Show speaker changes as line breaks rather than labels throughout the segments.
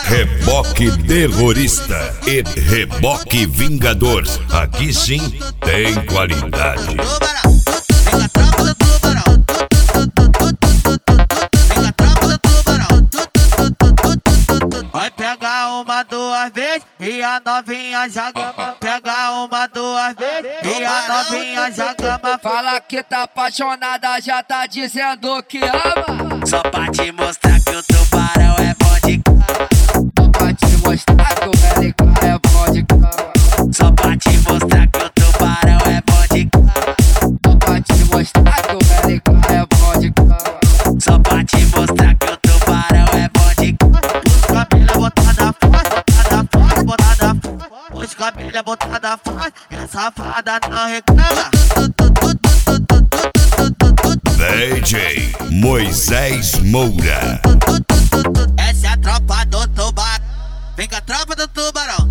Reboque terrorista e reboque vingador. Aqui sim tem qualidade.
Vai pegar uma, duas vezes e a novinha já gama. Pega uma, duas vezes e a novinha já gama.
Fala que tá apaixonada, já tá dizendo que ama.
Só pra te mostrar que o tubarão é bom de cama.
Só pra te mostrar que o LK é bom de cama.
Só pra te mostrar que o tubarão é bom de cama.
Só pra te mostrar que o LK é bom de cama.
Só pra te mostrar que o tubarão é bom de cama. Os cabelos botada forte, botada forte. Os cabelos botada forte, e a safada não reclama.
DJ Moisés Moura.
Essa é a tropa do tubarão. Vem com a tropa do tubarão.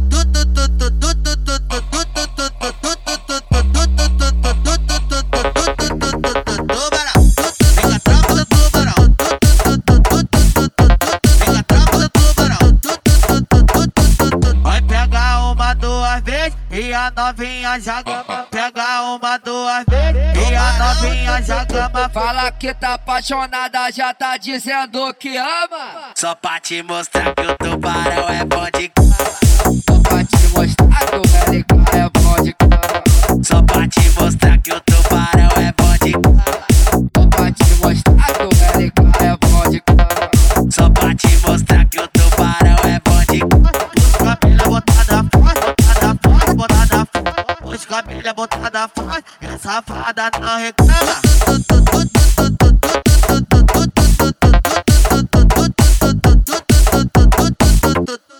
E a novinha já gama. Pega uma, duas vezes e a novinha já gama.
Fala que tá apaixonada, já tá dizendo que ama.
Só pra te mostrar que o tubarão é bom de cama.
Só pra te mostrar que o LK é bom de cama.
Só pra te mostrar que o tubarão é bom de cama.
Só pra te mostrar que o LK é bom de cama.
Só pra te mostrar que o tubarão é bom de cama. Os cabelos botada forte, botada forte. Os cabelos botada forte, e a safada não reclama.